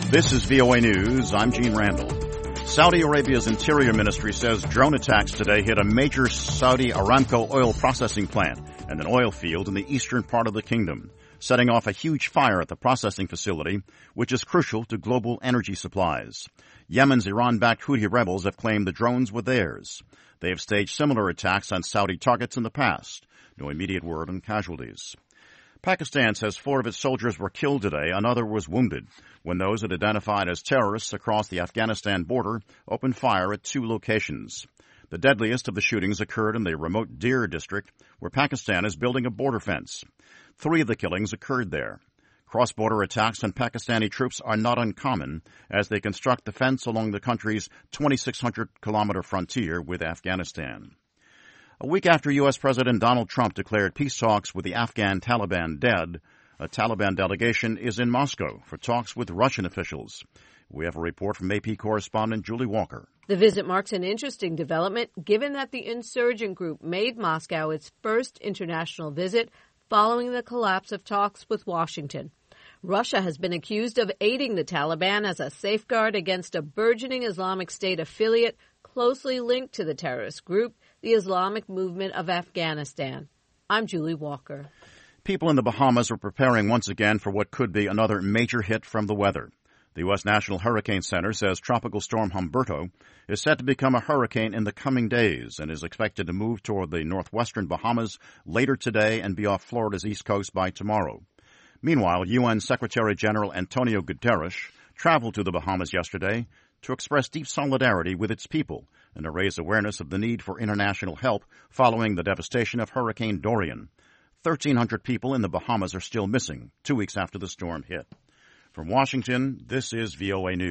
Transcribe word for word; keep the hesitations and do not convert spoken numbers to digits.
This is V O A News. I'm Gene Randall. Saudi Arabia's Interior Ministry says drone attacks today hit a major Saudi Aramco oil processing plant and an oil field in the eastern part of the kingdom, setting off a huge fire at the processing facility, which is crucial to global energy supplies. Yemen's Iran-backed Houthi rebels have claimed the drones were theirs. They have staged similar attacks on Saudi targets in the past. No immediate word on casualties. Pakistan says four of its soldiers were killed today, another was wounded, when those it identified as terrorists across the Afghanistan border opened fire at two locations. The deadliest of the shootings occurred in the remote Dir district, where Pakistan is building a border fence. Three of the killings occurred there. Cross-border attacks on Pakistani troops are not uncommon as they construct the fence along the country's twenty-six hundred kilometer frontier with Afghanistan. A week after U S. President Donald Trump declared peace talks with the Afghan Taliban dead, a Taliban delegation is in Moscow for talks with Russian officials. We have a report from A P correspondent Julie Walker. The visit marks an interesting development, given that the insurgent group made Moscow its first international visit following the collapse of talks with Washington. Russia has been accused of aiding the Taliban as a safeguard against a burgeoning Islamic State affiliate closely linked to the terrorist group, the Islamic Movement of Afghanistan. I'm Julie Walker. People in the Bahamas are preparing once again for what could be another major hit from the weather. The U S. National Hurricane Center says Tropical Storm Humberto is set to become a hurricane in the coming days and is expected to move toward the northwestern Bahamas later today and be off Florida's east coast by tomorrow. Meanwhile, U N Secretary General Antonio Guterres traveled to the Bahamas yesterday to express deep solidarity with its people and to raise awareness of the need for international help following the devastation of Hurricane Dorian. thirteen hundred people in the Bahamas are still missing two weeks after the storm hit. From Washington, this is V O A News.